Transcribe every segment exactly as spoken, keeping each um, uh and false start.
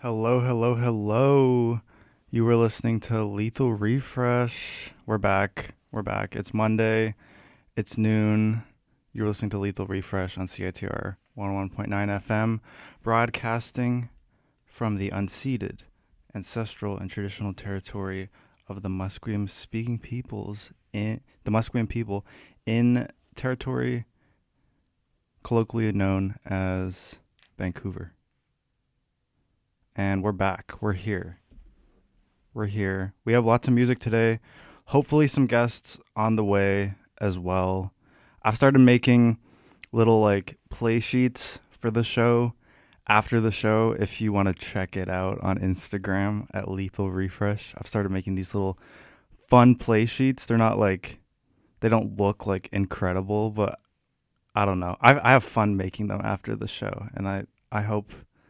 Hello, hello, hello. You were listening to Lethal Refresh. We're back. We're back. It's Monday. It's noon. You're listening to Lethal Refresh on C I T R one oh one point nine F M, broadcasting from the unceded, ancestral, and traditional territory of the Musqueam speaking peoples in the Musqueam people in territory colloquially known as Vancouver. And we're back. We're here. We're here. We have lots of music today. Hopefully some guests on the way as well. I've started making little like play sheets for the show after the show. If you want to check it out on Instagram at Lethal Refresh, I've started making these little fun play sheets. They're not like, they don't look like incredible, but I don't know. I I have fun making them after the show, and I, I hope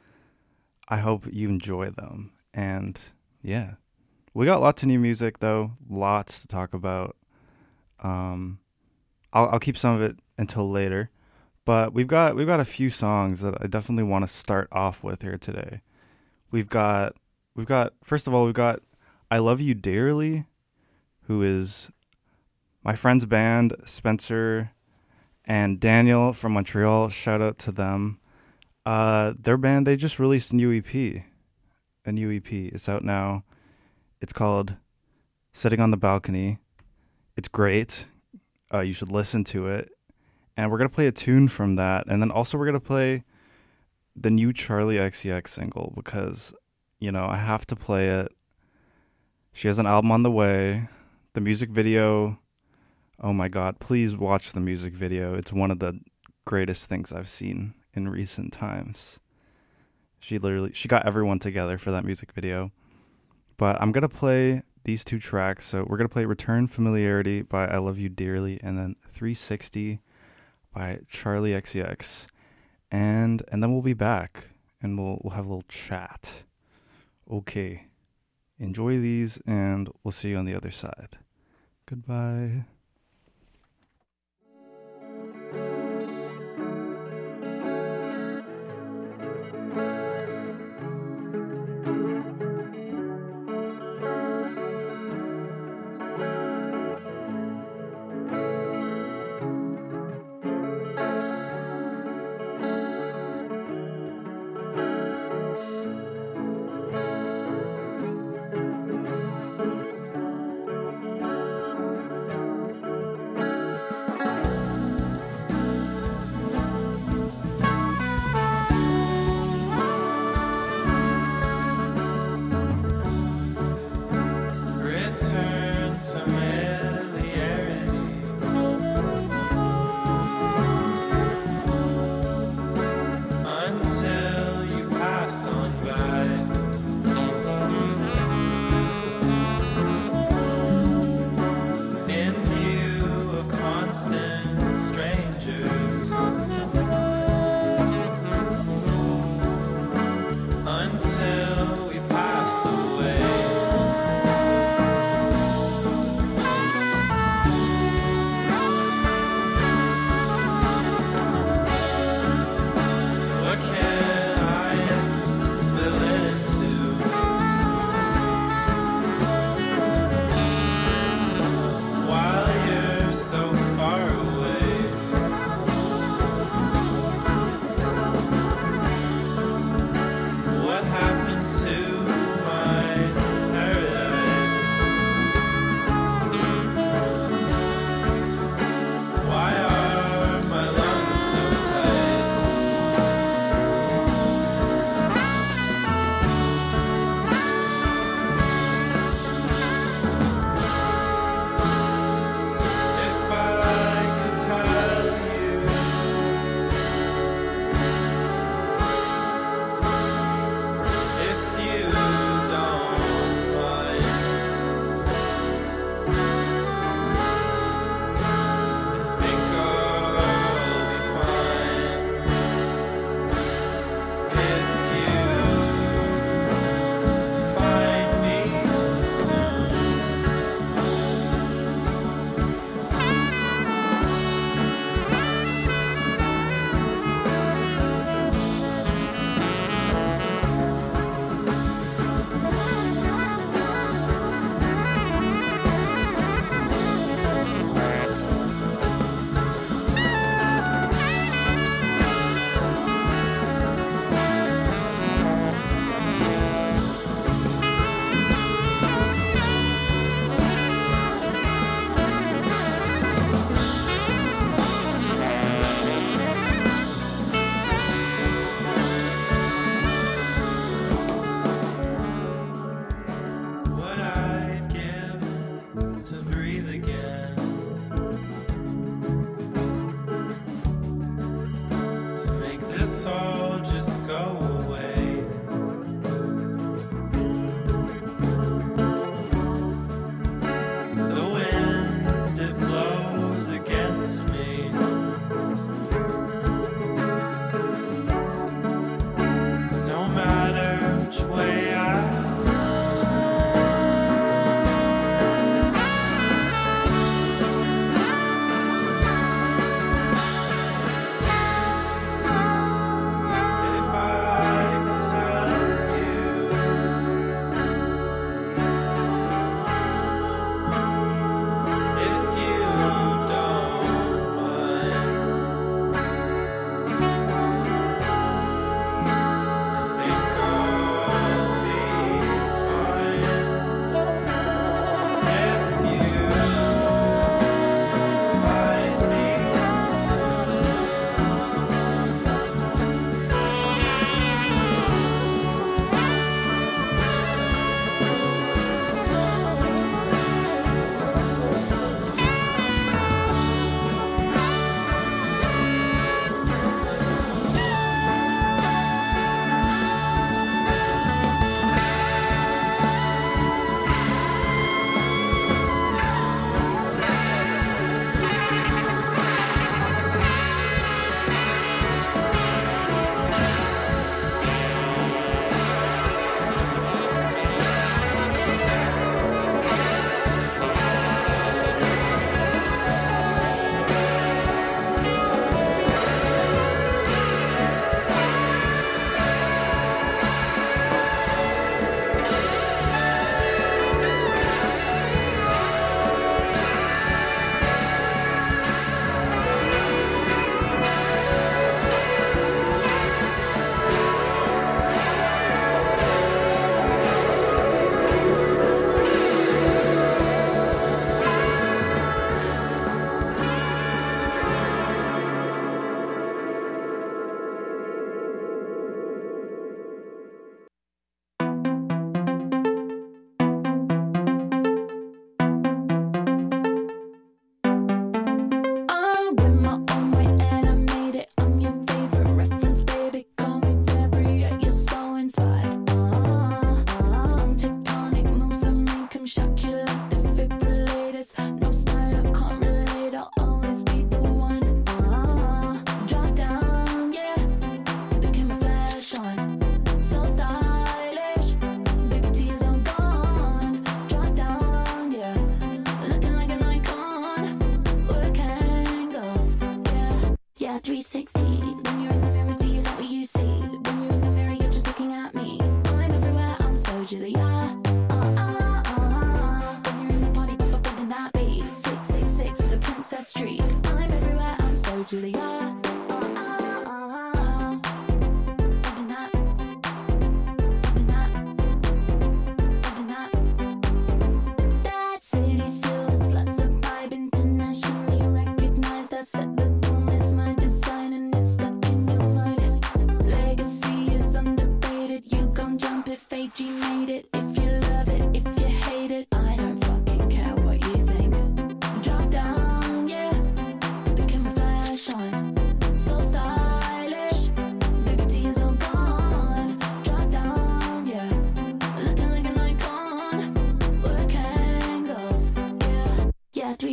I hope you enjoy them. And yeah, we got lots of new music though, lots to talk about. Um, I'll I'll keep some of it until later, but we've got we've got a few songs that I definitely want to start off with here today. We've got we've got first of all we've got I Love You Dearly, who is my friend's band, Spencer and Daniel from Montreal. Shout out to them. Uh, their band, they just released a new E P. A new E P. It's out now. It's called Sitting on the Balcony. It's great. Uh, you should listen to it. And we're going to play a tune from that. And then also we're going to play the new Charlie X C X single because, you know, I have to play it. She has an album on the way. The music video, oh my God, please watch the music video. It's one of the greatest things I've seen in recent times. She literally, she got everyone together for that music video. But I'm going to play these two tracks. So we're going to play Return Familiarity by I Love You Dearly and then three sixty by Charlie X C X. And and then we'll be back and we'll we'll have a little chat. Okay. Enjoy these and we'll see you on the other side. Goodbye.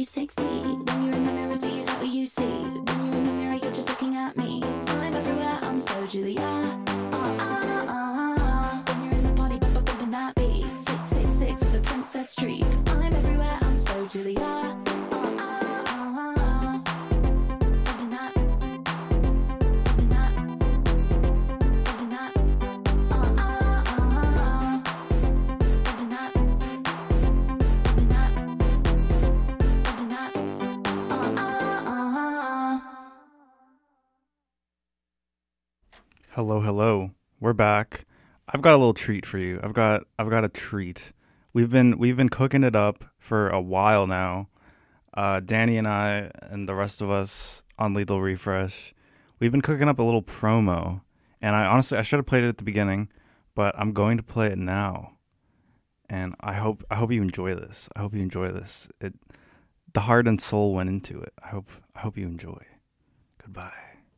three sixty. When you're in the mirror, do you like what you see? When you're in the mirror, you're just looking at me. I'm everywhere, I'm so Julia. Uh, uh, uh. When you're in the party, bump, bumping that beat. six six six with a princess streak. I'm everywhere, I'm so Julia. Uh, uh, uh. Bumping that. Bumping that. Bumping that. Uh, uh, uh. Bumping that. Bumping that. Bumping that. Uh, uh, uh. Hello, hello. We're back. I've got a little treat for you. I've got I've got a treat. We've been we've been cooking it up for a while now. Uh, Danny and I and the rest of us on Lethal Refresh, we've been cooking up a little promo. And I honestly I should have played it at the beginning, but I'm going to play it now. And I hope I hope you enjoy this. I hope you enjoy this. It the heart and soul went into it. I hope I hope you enjoy. Goodbye.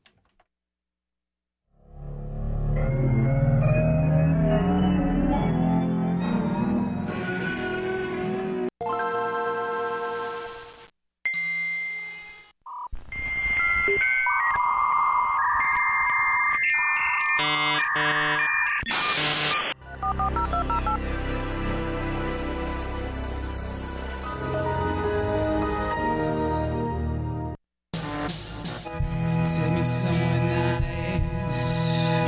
Tell me someone nice.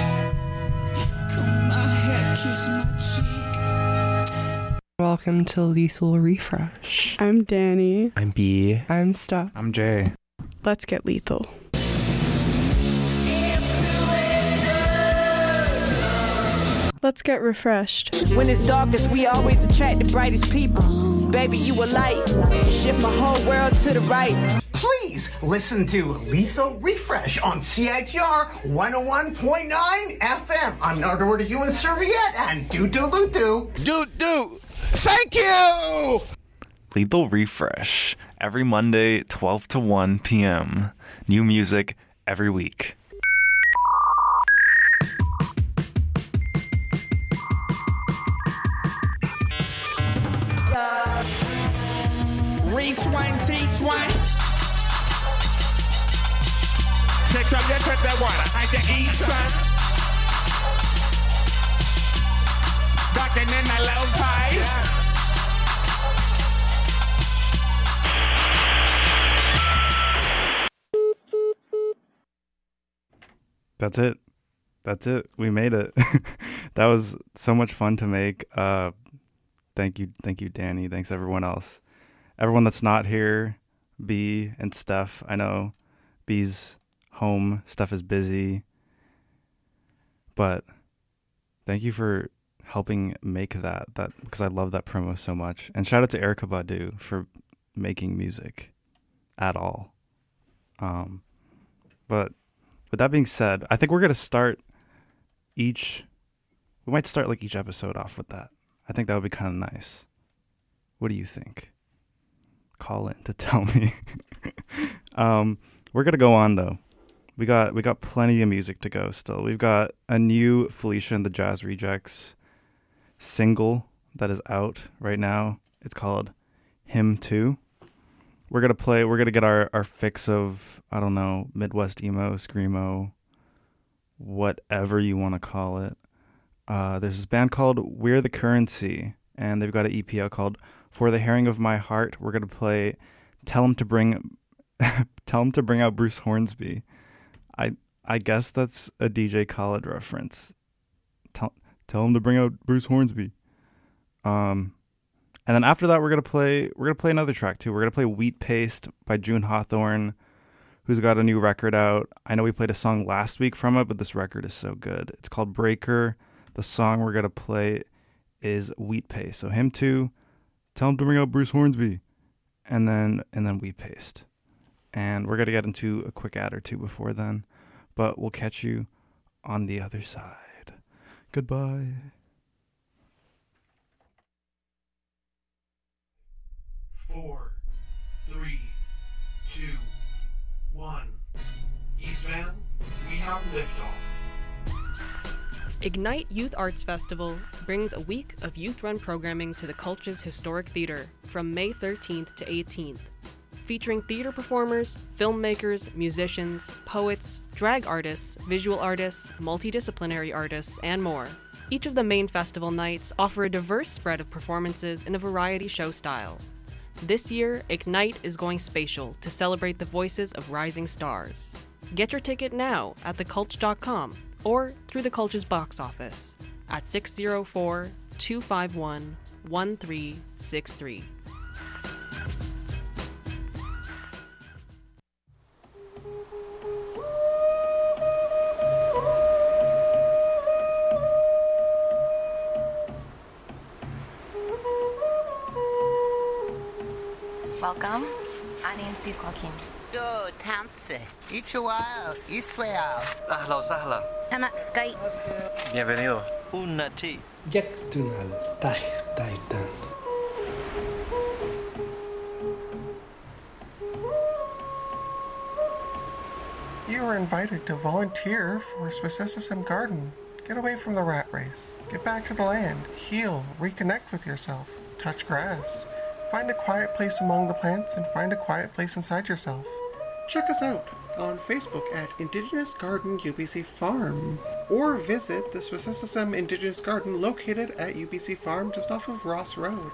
Comb my hair, kiss my cheek. Welcome to Lethal Refresh. I'm Danny. I'm B. I'm Steph. I'm Jay. Let's get lethal. Let's get refreshed. When it's darkest, we always attract the brightest people. Baby, you a light. You shift my whole world to the right. Please listen to Lethal Refresh on C I T R one oh one point nine F M. I'm Nardwar the Human Serviette and Doo Doo Loo Doo. Doo doo. Thank you. Lethal Refresh, every Monday, twelve to one p.m. New music every week. Reach one, teach one. Take some you take that water. I can eat some. Ducking in the low tide. That's it. That's it. We made it. That was so much fun to make. Uh, thank you. Thank you, Danny. Thanks everyone else. Everyone that's not here, B and Steph. I know B's home. Steph is busy. But thank you for helping make that, that because I love that promo so much. And shout out to Erykah Badu for making music at all. Um, but with that being said, I think we're going to start each, we might start like each episode off with that. I think that would be kind of nice. What do you think? Call in to tell me. um, we're going to go on though. We got we got plenty of music to go still. We've got a new Felicia and the Jazz Rejects single that is out right now. It's called Him Too. We're going to play, we're going to get our, our fix of, I don't know, Midwest emo, screamo, whatever you want to call it. Uh, there's this band called We're the Currency, and they've got an E P out called For the Herring of My Heart. We're going to play Tell 'em to Bring Tell 'em to Bring Out Bruce Hornsby. I I guess that's a D J Khaled reference. Tell tell him to bring out Bruce Hornsby. Um, and then after that, we're gonna play we're gonna play another track too. We're gonna play Wheat Paste by June Hawthorne, who's got a new record out. I know we played a song last week from it, but this record is so good. It's called Breaker. The song we're gonna play is Wheat Paste. So Him Too, Tell him to bring out Bruce Hornsby, and then and then Wheat Paste. And we're going to get into a quick ad or two before then. But we'll catch you on the other side. Goodbye. Four, three, two, one. Eastman, we have liftoff. Ignite Youth Arts Festival brings a week of youth-run programming to the Cultures Historic Theater from May thirteenth to eighteenth. featuring theater performers, filmmakers, musicians, poets, drag artists, visual artists, multidisciplinary artists, and more. Each of the main festival nights offer a diverse spread of performances in a variety show style. This year, Ignite is going spatial to celebrate the voices of rising stars. Get your ticket now at the cultch dot com or through the Cultch's box office at six oh four, two five one, one three six three. Welcome. أنا Joaquin. Do Tamse. Ichuao. Israel. أهلا وسهلا. أنا Skype. Bienvenido. Unnati. Yaktunal Taj Taitan. You are invited to volunteer for Swissessism Garden. Get away from the rat race. Get back to the land. Heal. Reconnect with yourself. Touch grass. Find a quiet place among the plants and find a quiet place inside yourself. Check us out on Facebook at Indigenous Garden U B C Farm, or visit the Swissessism Indigenous Garden located at U B C Farm just off of Ross Road.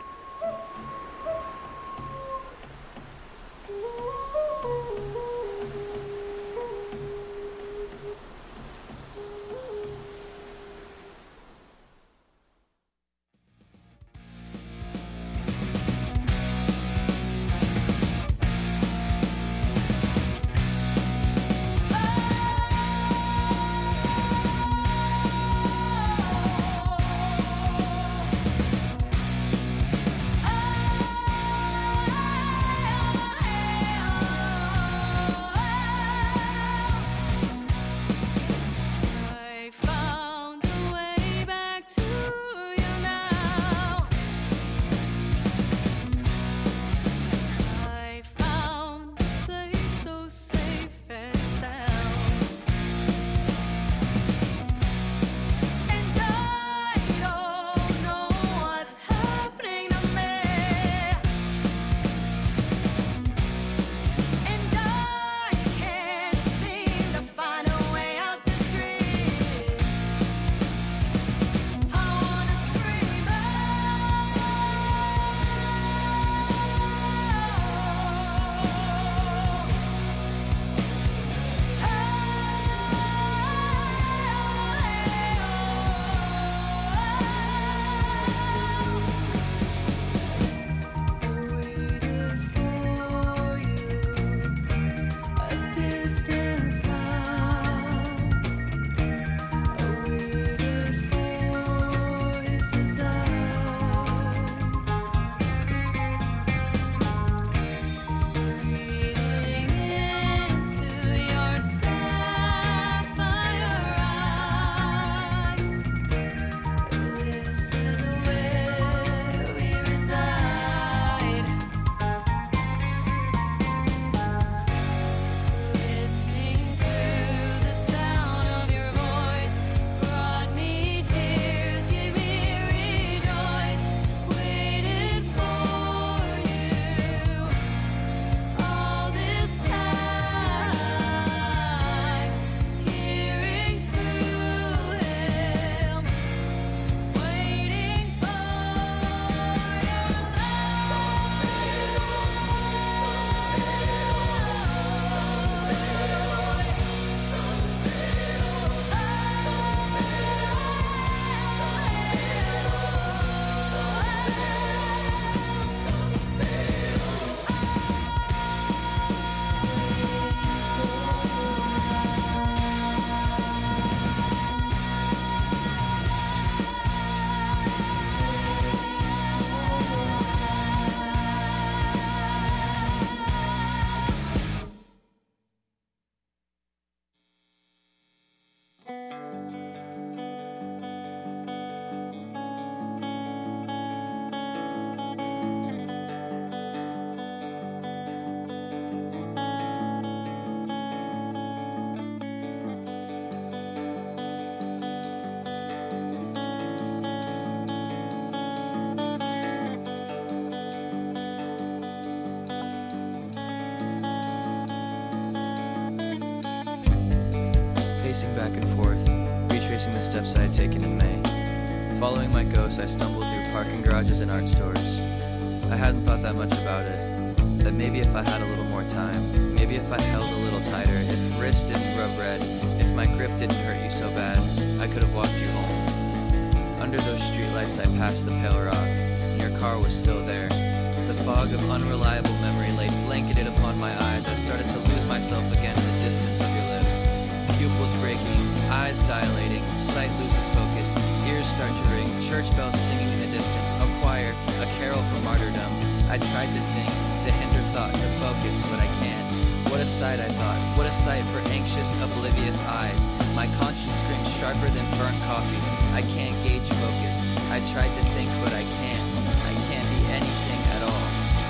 pacing back and forth, retracing the steps I had taken in May. Following my ghost, I stumbled through parking garages and art stores. I hadn't thought that much about it. That maybe if I had a little more time, maybe if I held a little tighter, if wrist didn't rub red, if my grip didn't hurt you so bad, I could have walked you home. Under those streetlights I passed the Pale Rock, and your car was still there. The fog of unreliable memory lay blanketed upon my eyes. I started to lose myself again in the distance of your lips. Pupils breaking, eyes dilating, sight loses focus, ears start to ring, church bells singing in the distance, a choir, a carol for martyrdom. I tried to think, to hinder thought, to focus, but I can't. What a sight, I thought. What a sight for anxious, oblivious eyes. My conscience screams sharper than burnt coffee. I can't gauge focus. I tried to think, but I can't. I can't be anything at all.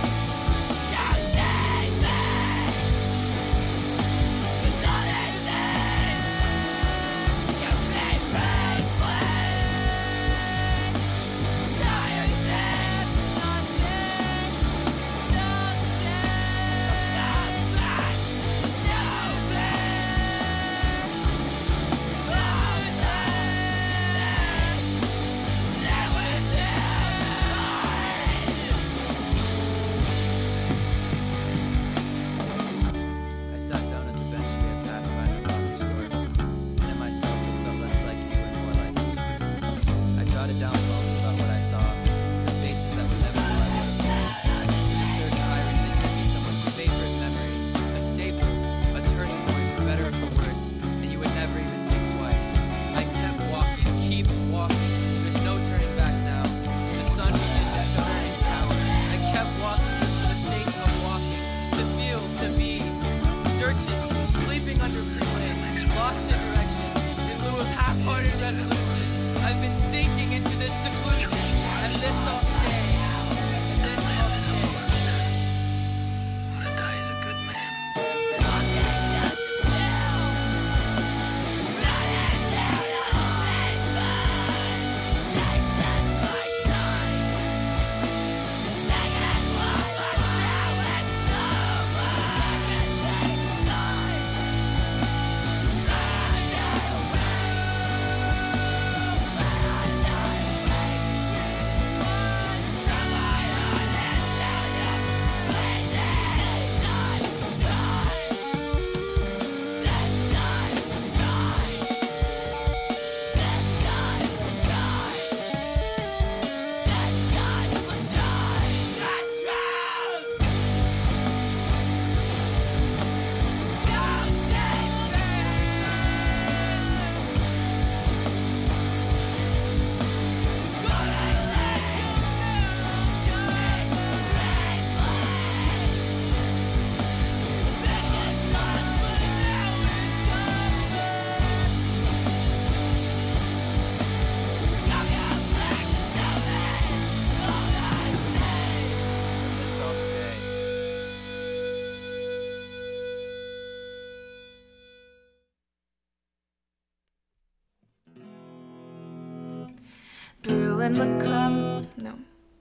Brewing the clump, no.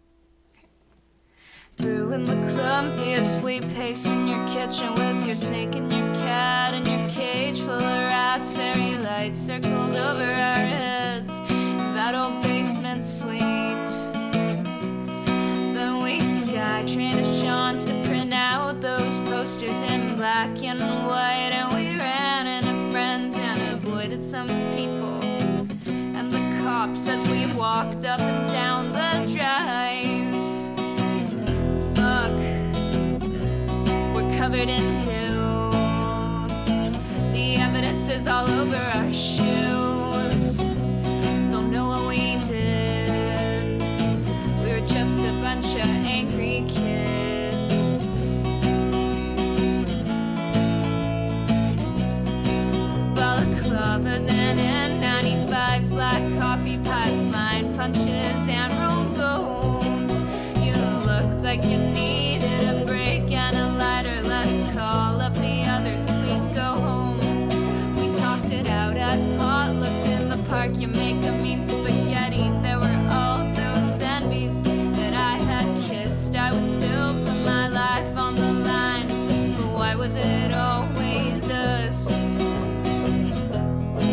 Brewing the clumpier sweet paste in your kitchen with your snake and your cat and your cage full of rats. Fairy lights circled over our heads. That old basement suite. Then we sky trained a Sean's to print out those posters in black and white, and we ran into friends and avoided some people. As we walked up and down the drive. Fuck, we're covered in blue. The evidence is all over our shoes. Don't know what we did. We were just a bunch of angry kids. Balaclavas and N ninety-fives, black coffee, pipeline punches and roll golds. You looked like you needed a break and a lighter. Let's call up the others, please go home. We talked it out at potlucks in the park. You make a mean spaghetti. There were all those envies that I had kissed. I would still put my life on the line, but why was it always us?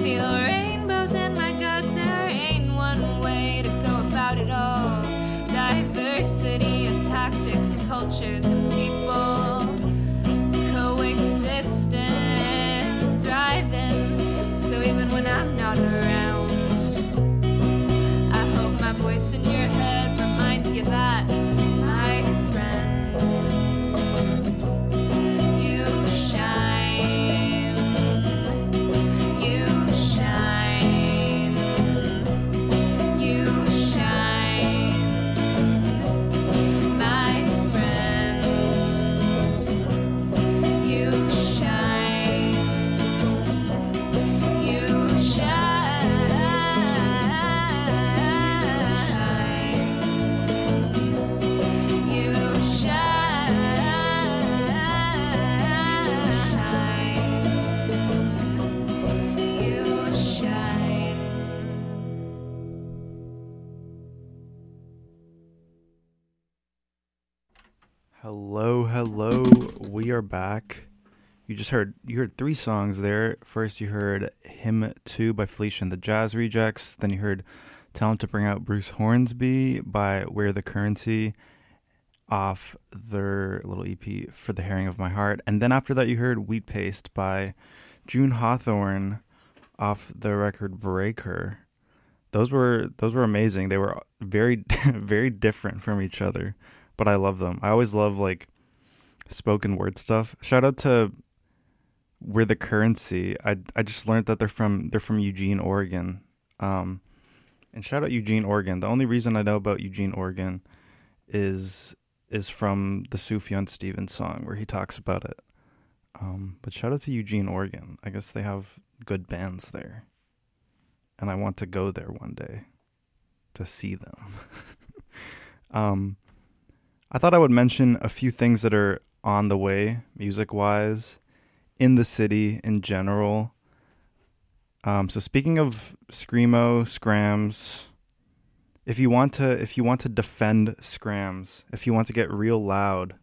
feel rainbows in my gut. There ain't one way to go about it all. Diversity of tactics, cultures, and people coexisting, thriving. So even when I'm not around, I hope my voice in your head reminds you that, my friend, you shine, you shine, you shine, my friend, you shine, you shine, you shine, you shine. Hello, hello. We are back. You just heard you heard three songs there. First, you heard "Hymn two" by Felicia and the Jazz Rejects. Then you heard "Tell 'Em to Bring Out Bruce Hornsby" by We're the Currency off their little E P "For the Herring of My Heart." And then after that, you heard "Wheat Paste" by June Hawthorne off the record "Breaker." Those were those were amazing. They were very very different from each other, but I love them. I always love like spoken word stuff. Shout out to We're the Currency. I I just learned that they're from they're from Eugene, Oregon. Um, and shout out Eugene, Oregon. The only reason I know about Eugene, Oregon, is is from the Sufjan Stevens song where he talks about it. Um, but shout out to Eugene, Oregon. I guess they have good bands there, and I want to go there one day to see them. um, I thought I would mention a few things that are on the way, music-wise, in the city in general. Um, so speaking of screamo, scrams, if you want to, if you want to defend scrams, if you want to get real loud,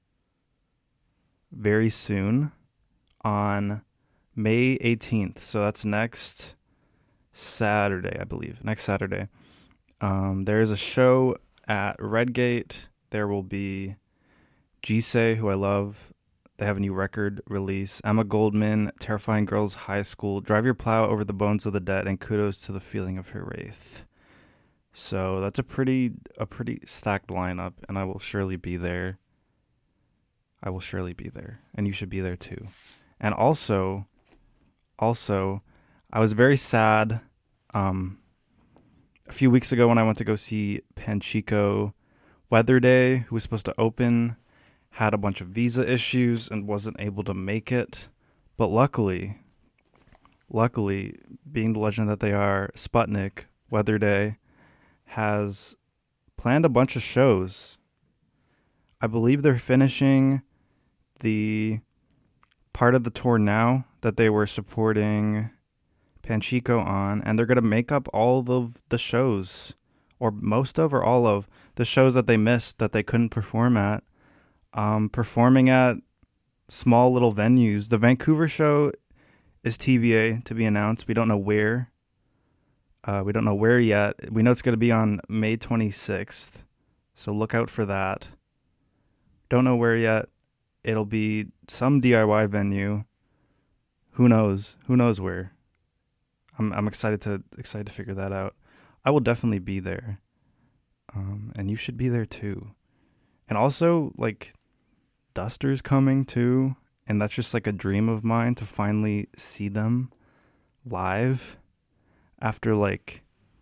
very soon on May eighteenth, so that's next Saturday, I believe, next Saturday, um, there is a show at Redgate. There will be Jisei, who I love. They have a new record release. Emma Goldman, Terrifying Girls High School, Drive Your Plow Over the Bones of the Dead, and Kudos to the Feeling of Her Wraith. So that's a pretty a pretty stacked lineup, and I will surely be there. I will surely be there, and you should be there too. And also, also, I was very sad um, a few weeks ago when I went to go see Panchico. Weather Day, who was supposed to open, had a bunch of visa issues and wasn't able to make it. But luckily, luckily, being the legend that they are, Sputnik, Weather Day, has planned a bunch of shows. I believe they're finishing the part of the tour now that they were supporting Panchico on, and they're going to make up all of the shows, or most of, or all of, the shows that they missed, that they couldn't perform at. Um, performing at small little venues. The Vancouver show is T B A, to be announced. We don't know where. Uh, we don't know where yet. We know it's going to be on May twenty-sixth, so look out for that. Don't know where yet. It'll be some D I Y venue. Who knows? Who knows where? I'm I'm excited to excited to figure that out. I will definitely be there, um, and you should be there too. And also, like, Duster's coming too, and that's just like a dream of mine to finally see them live after like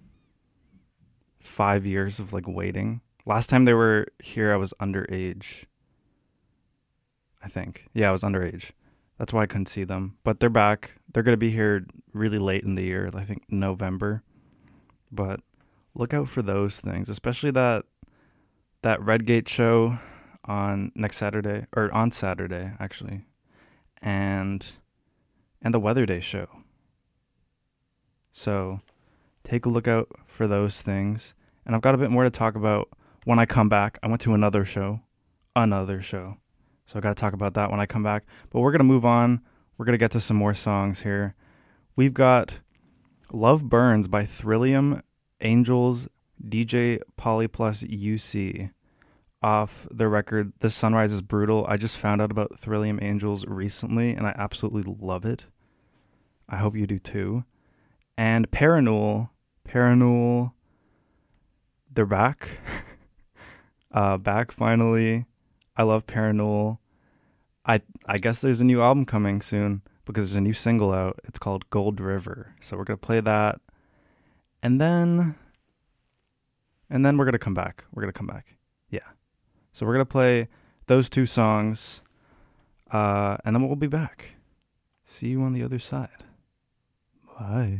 five years of like waiting. Last time they were here, I was underage. I think. Yeah, I was underage. That's why I couldn't see them. But they're back. They're going to be here really late in the year, I think November. But look out for those things, especially that that Redgate show on next Saturday, or on Saturday, actually, and and the Weather Day show. So take a look out for those things. And I've got a bit more to talk about when I come back. I went to another show, another show. So I got to talk about that when I come back. But we're going to move on. We're going to get to some more songs here. We've got Love Burns by Thrillium Angels, D J Polyplus U C. Off the record, This Sunrise is Brutal. I just found out about Thrillium Angels recently, and I absolutely love it. I hope you do too. And Parannoul, Parannoul, they're back. uh, back finally. I love Parannoul. I I guess there's a new album coming soon because there's a new single out. It's called Gold River. So we're going to play that. And then, and then we're going to come back. We're going to come back. Yeah. So we're going to play those two songs, uh, and then we'll be back. See you on the other side. Bye.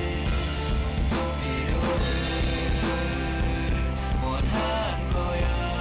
원한 거야.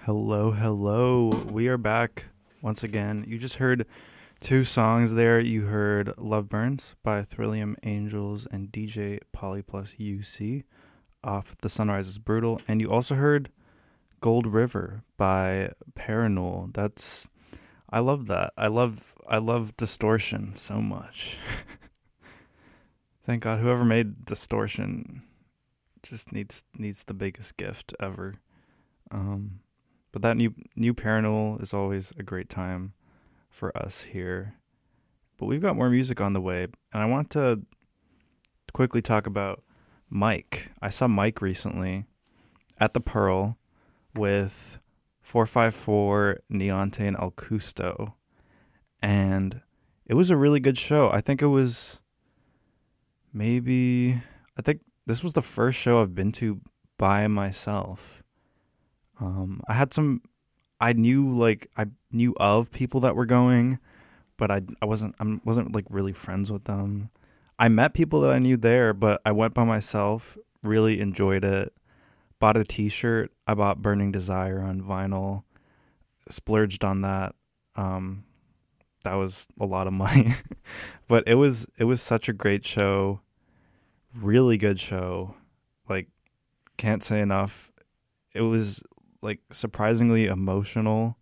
Hello, hello. We are back once again. You just heard two songs there. You heard Love Burns by Thrillium Angels and D J Poly plus U C off The Sunrise is Brutal. And you also heard Gold River by Paranol. That's, I love that. I love, I love distortion so much. Thank God whoever made distortion just needs needs the biggest gift ever. Um, but that new new Paranol is always a great time for us here. But we've got more music on the way, and I want to quickly talk about Mike. I saw Mike recently at the Pearl with four five four, Neonte, and El Custo, and it was a really good show. I think it was maybe, I think this was the first show I've been to by myself. Um, I had some, I knew like, I knew of people that were going, but I I wasn't, I wasn't like really friends with them. I met people that I knew there, but I went by myself, really enjoyed it, bought a t-shirt. I bought Burning Desire on vinyl, splurged on that. Um, that was a lot of money, but it was, it was such a great show. Really good show. Like, can't say enough. It was like surprisingly emotional.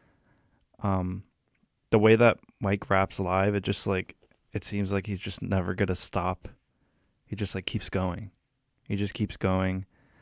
Um, the way that Mike raps live, it just like, it seems like he's just never gonna stop. He just like keeps going. He just keeps going.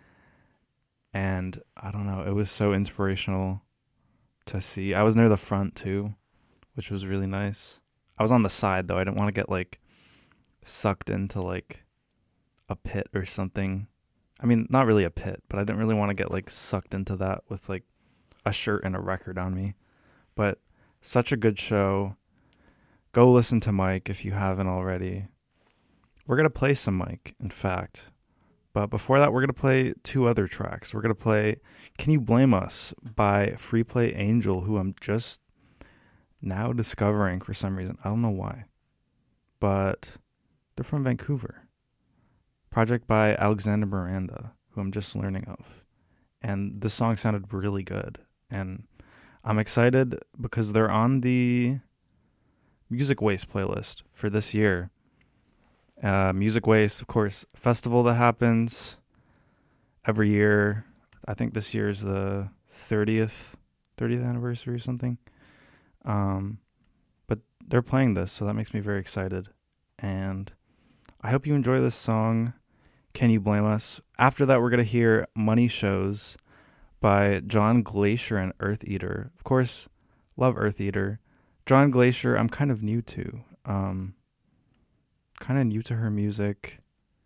And I don't know, it was so inspirational to see. I was near the front too, which was really nice. I was on the side though. I didn't want to get like sucked into like a pit or something. I mean, not really a pit, but I didn't really want to get like sucked into that with like a shirt and a record on me. But such a good show. Go listen to Mike if you haven't already. We're going to play some Mike, in fact. But before that, we're going to play two other tracks. We're going to play Can You Blame Us by Free Play Angel, who I'm just now discovering for some reason. I don't know why. But they're from Vancouver. Project by Alexander Miranda, who I'm just learning of. And this song sounded really good. And I'm excited because they're on the Music Waste playlist for this year. Uh, Music Waste, of course, festival that happens every year. I think this year is the thirtieth, thirtieth anniversary or something. Um, but they're playing this, so that makes me very excited. And I hope you enjoy this song, Can You Blame Us? After that, we're going to hear Money Shows by John Glacier and Earth Eater. Of course, love Earth Eater. John Glacier, I'm kind of new to. Um, kind of new to her music,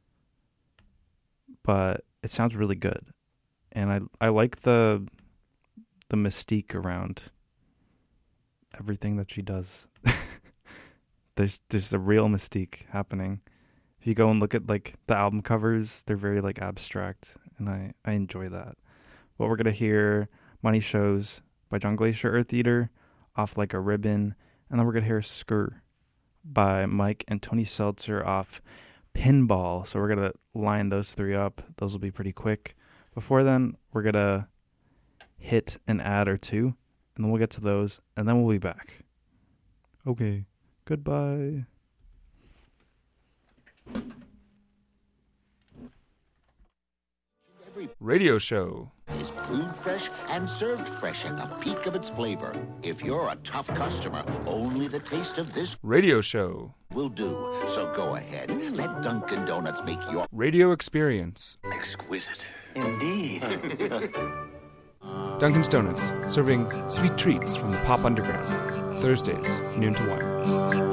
but it sounds really good. And I I like the the mystique around everything that she does. there's there's a real mystique happening. If you go and look at like the album covers, they're very like abstract, and I, I enjoy that. But we're gonna hear Money Shows by John Glacier, Earth Eater, off Like a Ribbon, and then we're gonna hear Skur by Mike and Tony Seltzer off Pinball. So we're gonna line those three up. Those will be pretty quick. Before then, we're gonna hit an ad or two, and then we'll get to those, and then we'll be back. Okay, goodbye. Radio show is brewed fresh and served fresh at the peak of its flavor. If you're a tough customer, only the taste of this radio show will do. So go ahead, let Dunkin' Donuts make your radio experience exquisite. Indeed. Dunkin's Donuts, serving sweet treats from the pop underground. Thursdays, noon to one.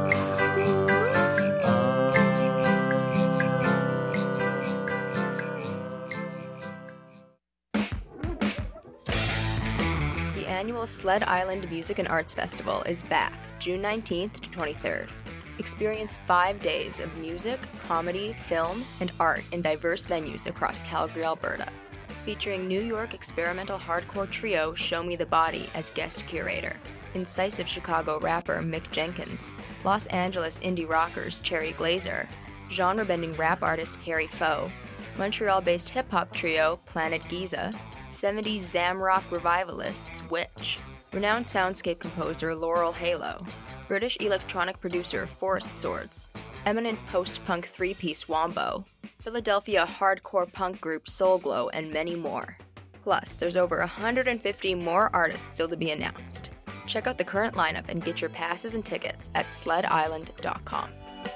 Annual Sled Island Music and Arts Festival is back June nineteenth to twenty-third. Experience five days of music, comedy, film, and art in diverse venues across Calgary, Alberta. Featuring New York experimental hardcore trio Show Me the Body as guest curator, incisive Chicago rapper Mick Jenkins, Los Angeles indie rockers Cherry Glazer, genre-bending rap artist Carrie Foe, Montreal-based hip-hop trio Planet Giza, seventies Zamrock revivalists Witch, renowned soundscape composer Laurel Halo, British electronic producer Forest Swords, eminent post-punk three-piece Wombo, Philadelphia hardcore punk group Soul Glow, and many more. Plus, there's over one hundred fifty more artists still to be announced. Check out the current lineup and get your passes and tickets at sled island dot com.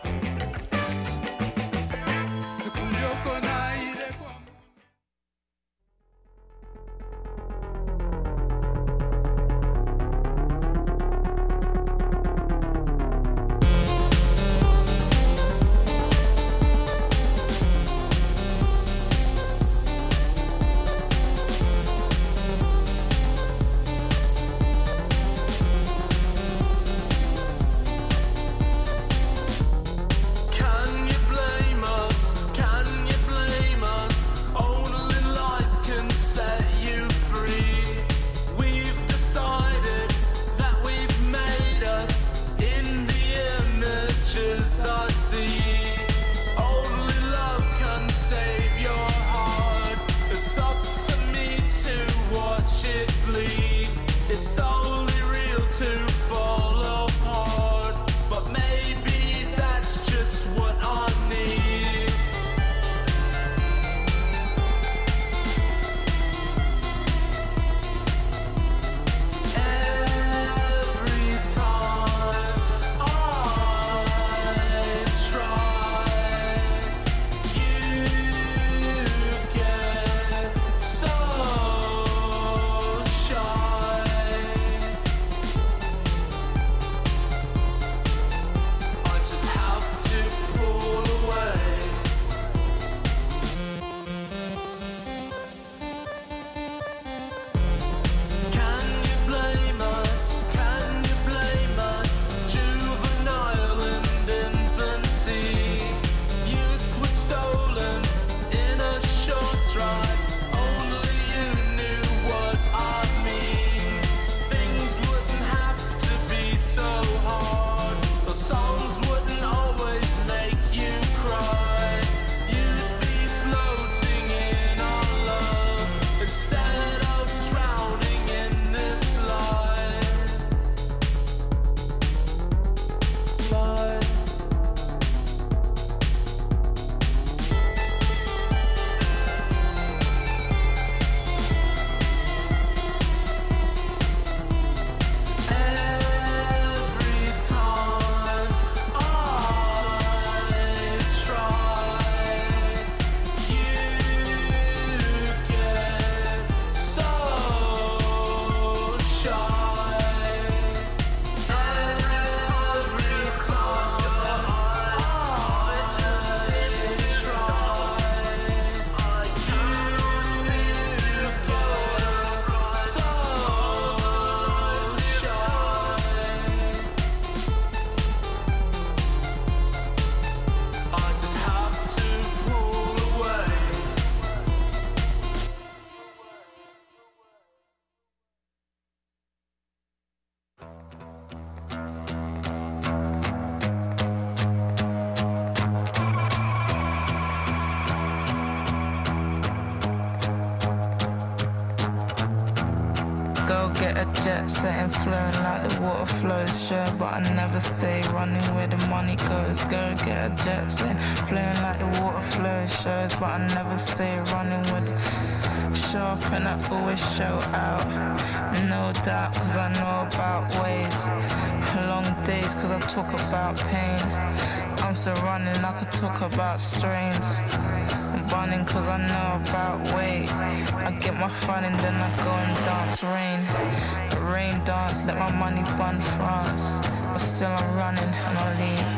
jet setting, flowing like the water flows. Sure, but I never stay running where the money goes. Go get a jet setting, flowing like the water flows. Shows, but I never stay running with it. Show up and I always show out. No doubt, cause I know about ways. Long days, cause I talk about pain. I'm still running, I could talk about strains. I'm running cause I know about weight. I get my fun and then I go and dance rain. Rain dance, let my money bun France. But still I'm running and I'll leave.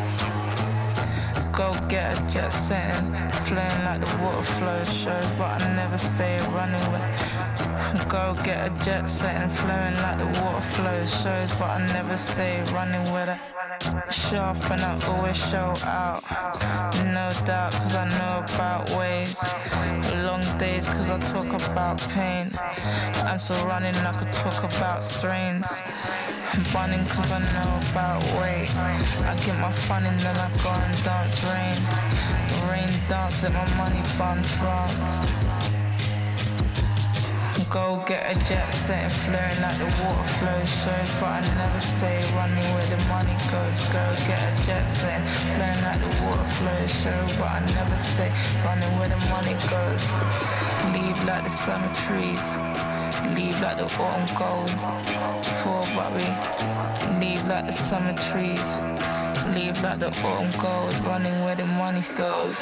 Go get a jet setting, flowing like the water flows. Shows, but I never stay running with. Go get a jet setting, flowing like the water flows. Shows, but I never stay running with it. Show up and I always show out. No doubt, cause I know about ways. Long days, cause I talk about pain. I'm still running, I could talk about strains. I'm running cause I know about weight. I get my fun and then I go and dance rain. Rain dance, let my money burn France. Go get a jet set and flowing like the water flows. Shows, but I never stay running where the money goes. Go get a jet set and flowing like the water flows. Show, but I never stay running where the money goes. Leave like the summer trees, leave like the autumn gold. For but we leave like the summer trees, leave like the autumn gold. Running where the money goes.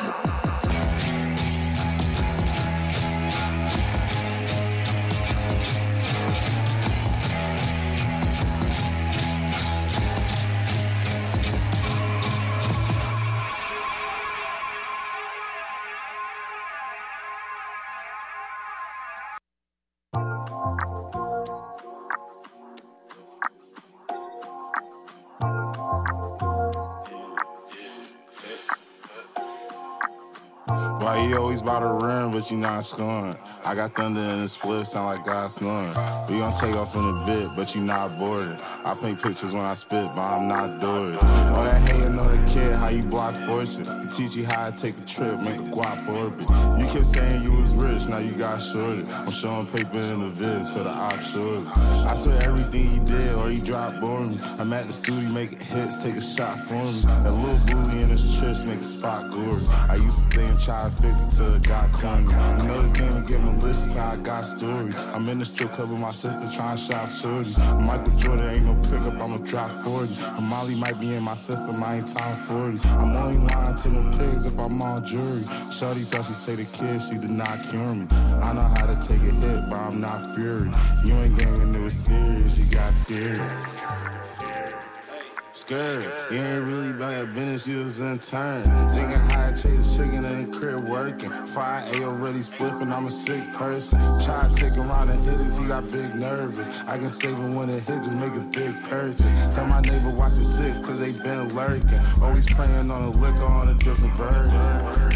Why you always by the rim, but you not scoring? I got thunder in the split, sound like God snoring. We gon' take off in a bit, but you not bored. I paint pictures when I spit, but I'm not doing it. All that hating on the kid, how you block fortune. You teach you how to take a trip, make a guap orbit. You kept saying you was rich, now you got shorted. I'm showing paper in the vids for the op shorted. I swear everything you did, or you dropped boring me. I'm at the studio making hits, take a shot for me. That little booty in his trips make a spot gory. I used to think try to fix it till it got corny. You know this game and get malicious, how I got stories. I'm in the strip club with my sister trying to shop shorty. Michael Jordan ain't no pickup, I'ma drop forty. And Molly might be in my system, I ain't time forty. I'm only lying to no pigs if I'm on jury. Shorty thought she say the kid, she did not cure me. I know how to take a hit, but I'm not fury. You ain't getting it was serious, you got scared. Scared, you ain't really bad business, you was in turn. Thinking how to chase chicken in the crib working. five A already spliffing, I'm a sick person. Try to take him around and hit it, he got big nervous. I can save him when it hit, just make a big purchase. Tell my neighbor watch the six, cause they been lurking. Always praying on a liquor on a different verdict.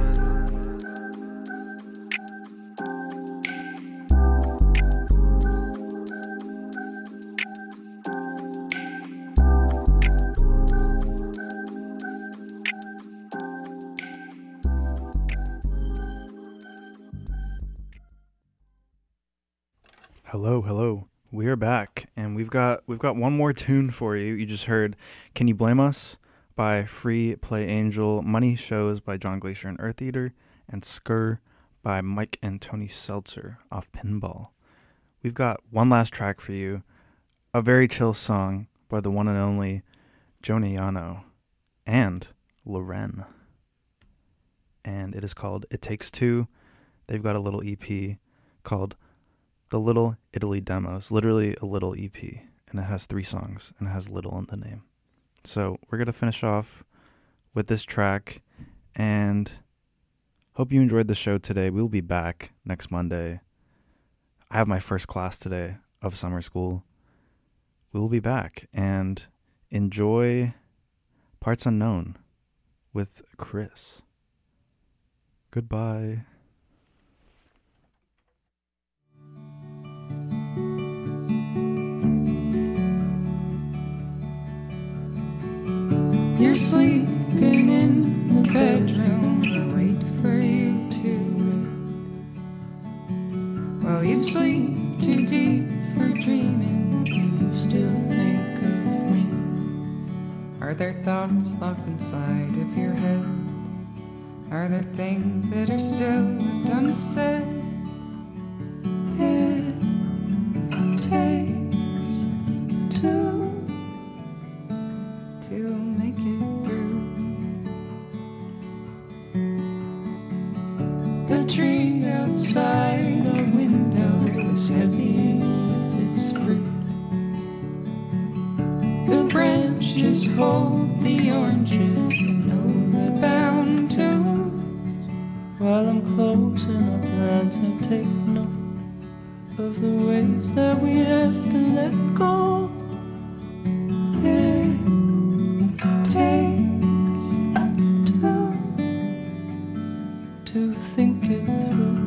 Hello, hello. We are back, and we've got we've got one more tune for you. You just heard "Can You Blame Us" by Free Play Angel, "Money Shows" by John Glacier and Earth Eater, and "Skur" by Mike and Tony Seltzer off Pinball. We've got one last track for you, a very chill song by the one and only Joni Yano and Loren, and it is called "It Takes Two." They've got a little E P called The Little Italy Demos, literally a little E P, and it has three songs, and it has little in the name. So we're going to finish off with this track, and hope you enjoyed the show today. We'll be back next Monday. I have my first class today of summer school. We'll be back, and enjoy Parts Unknown with Chris. Goodbye. You're sleeping in the bedroom, I wait for you to wake. While you sleep too deep for dreaming, you still think of me. Are there thoughts locked inside of your head? Are there things that are still left unsaid? It takes two to make it through. The tree outside our window is heavy with its fruit. The branches hold the oranges and know they're bound to lose. While I'm closing our blinds, I take note of the ways that we have to let go. It takes two to think it through.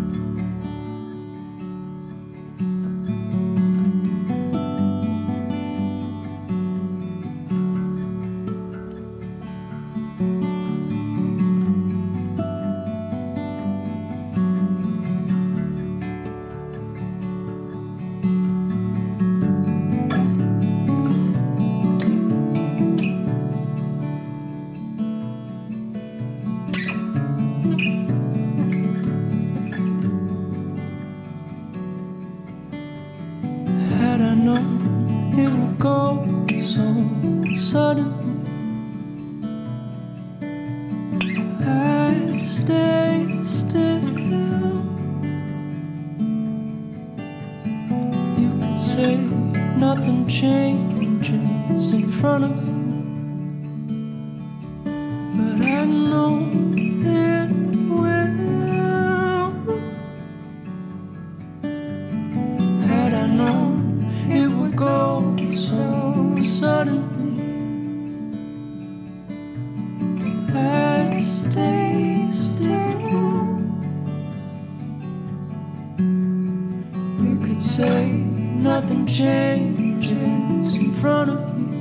nothing changes in front of you, but I know it will. Had I known it would go so suddenly, I'd stay still. You could say nothing changes in front of you,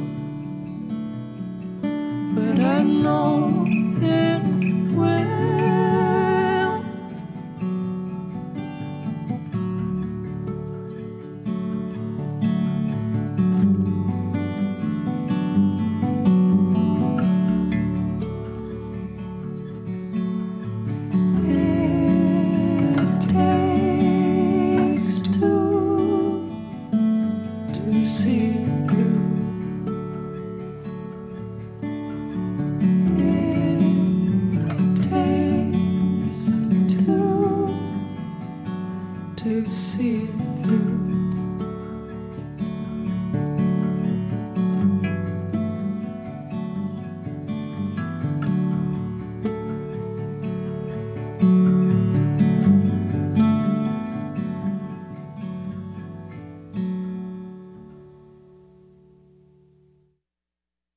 but I know it will. To see it through.